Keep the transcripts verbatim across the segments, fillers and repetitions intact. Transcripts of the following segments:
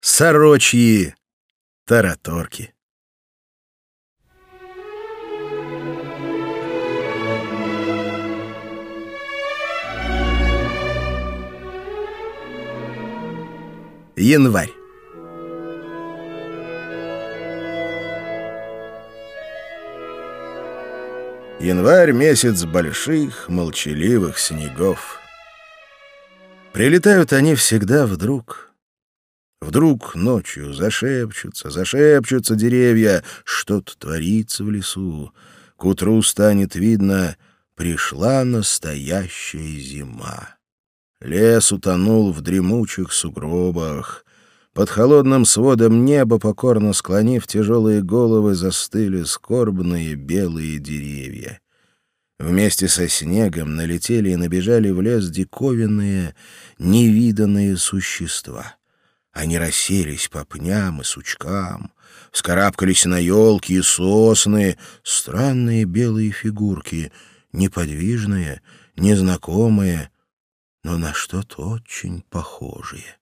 сорочьи тараторки. Январь. Январь — месяц больших, молчаливых снегов. Прилетают они всегда вдруг. Вдруг ночью зашепчутся, зашепчутся деревья, что-то творится в лесу. К утру станет видно, пришла настоящая зима. Лес утонул в дремучих сугробах. Под холодным сводом неба, покорно склонив тяжелые головы, застыли скорбные белые деревья. Вместе со снегом налетели и набежали в лес диковинные, невиданные существа. Они расселись по пням и сучкам, вскарабкались на елки и сосны, странные белые фигурки, неподвижные, незнакомые, но на что-то очень похожие.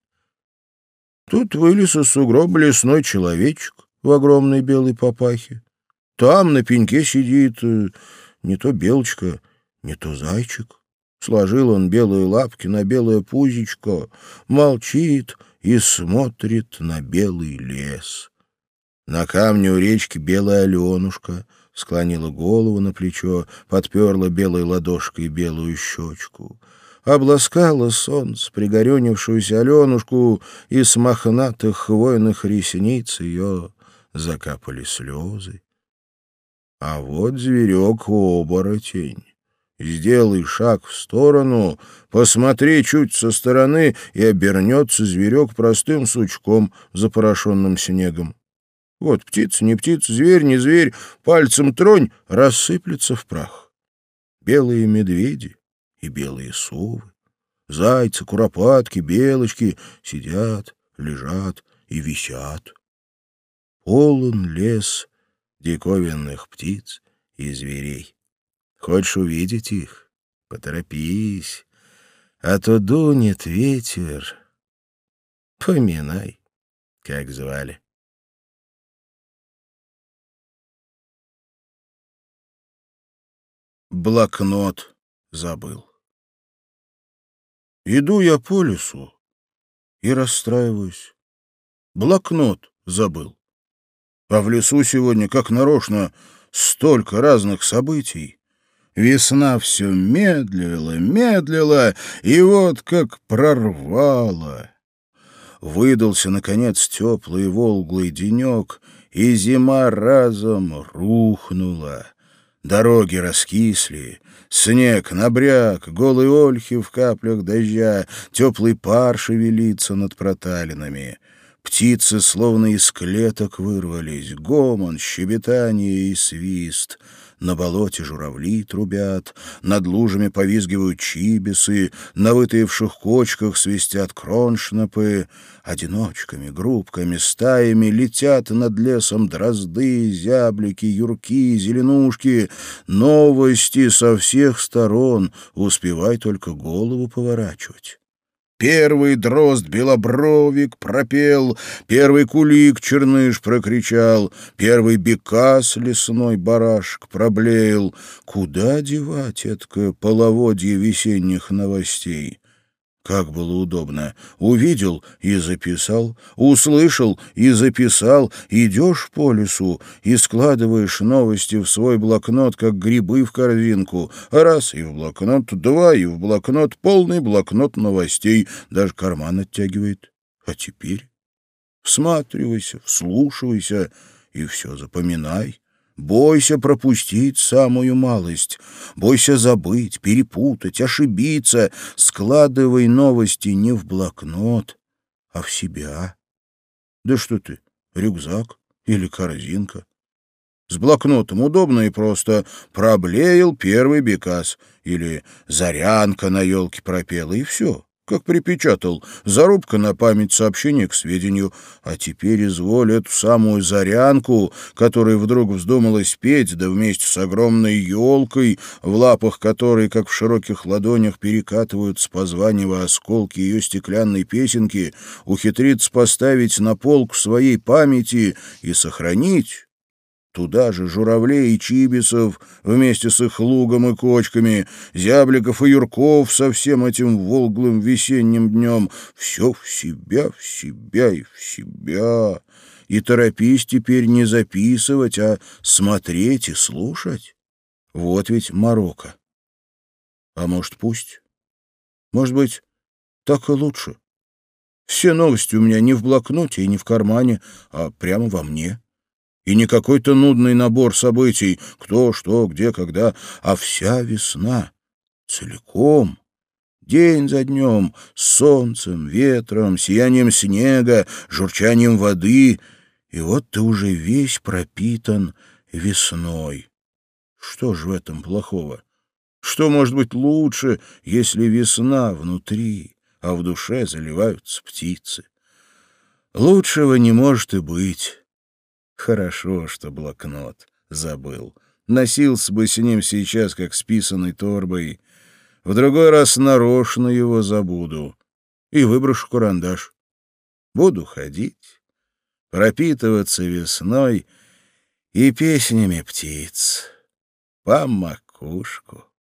Тут вылез из сугроба лесной человечек в огромной белой папахе. Там на пеньке сидит э, не то белочка, не то зайчик. Сложил он белые лапки на белое пузичко, молчит и смотрит на белый лес. На камне у речки белая Аленушка склонила голову на плечо, подперла белой ладошкой белую щечку. Обласкало солнце пригорюнившуюся Аленушку, и с мохнатых хвойных ресниц ее закапали слезы. А вот зверек-оборотень. Сделай шаг в сторону, посмотри чуть со стороны, и обернется зверек простым сучком, запорошенным снегом. Вот птица, не птица, зверь, не зверь, пальцем тронь, рассыплется в прах. Белые медведи и белые совы, зайцы, куропатки, белочки сидят, лежат и висят. Полон лес диковинных птиц и зверей. Хочешь увидеть их? Поторопись, а то дунет ветер. Поминай, как звали. Блокнот забыл. Иду я по лесу и расстраиваюсь. Блокнот забыл. А в лесу сегодня, как нарочно, столько разных событий. Весна все медлила, медлила, и вот как прорвала. Выдался, наконец, теплый волглый денек, и зима разом рухнула. Дороги раскисли, снег набряк, голые ольхи в каплях дождя, теплый пар шевелится над проталинами. Птицы словно из клеток вырвались, гомон, щебетание и свист. На болоте журавли трубят, над лужами повизгивают чибисы, на вытаивших кочках свистят кроншнапы. Одиночками, группками, стаями летят над лесом дрозды, зяблики, юрки, зеленушки. Новости со всех сторон, успевай только голову поворачивать. Первый дрозд белобровик пропел, первый кулик черныш прокричал, первый бекас лесной барашек проблеял. Куда девать эткое половодье весенних новостей? Как было удобно. Увидел и записал, услышал и записал. Идешь по лесу и складываешь новости в свой блокнот, как грибы в корзинку. Раз — и в блокнот, два — и в блокнот, полный блокнот новостей. Даже карман оттягивает. А теперь всматривайся, вслушивайся и все запоминай. Бойся пропустить самую малость, бойся забыть, перепутать, ошибиться. Складывай новости не в блокнот, а в себя. Да что ты, рюкзак или корзинка? С блокнотом удобно и просто. Проблеял первый бекас или зарянка на елке пропела, и все. как припечатал, зарубка на память, сообщение к сведению. А теперь изволь эту самую Зарянку, которой вдруг вздумалось петь, да вместе с огромной елкой, в лапах которой, как в широких ладонях, перекатываются позванивая осколки ее стеклянной песенки, ухитриться поставить на полку своей памяти и сохранить. Туда же журавлей и чибисов вместе с их лугом и кочками, зябликов и юрков со всем этим волглым весенним днем. Все в себя, в себя и в себя. И торопись теперь не записывать, а смотреть и слушать. Вот ведь морока. А может, пусть? Может быть, так и лучше. Все новости у меня не в блокноте и не в кармане, а прямо во мне. И не какой-то нудный набор событий, кто, что, где, когда, а вся весна целиком, день за днем, с солнцем, ветром, сиянием снега, журчанием воды. И вот ты уже весь пропитан весной. Что ж в этом плохого? Что может быть лучше, если весна внутри, а в душе заливаются птицы? Лучшего не может и быть. Хорошо, что блокнот забыл. Носился бы с ним сейчас, как с писаной торбой. В другой раз нарочно его забуду и выброшу карандаш. Буду ходить, пропитываться весной и песнями птиц по макушку.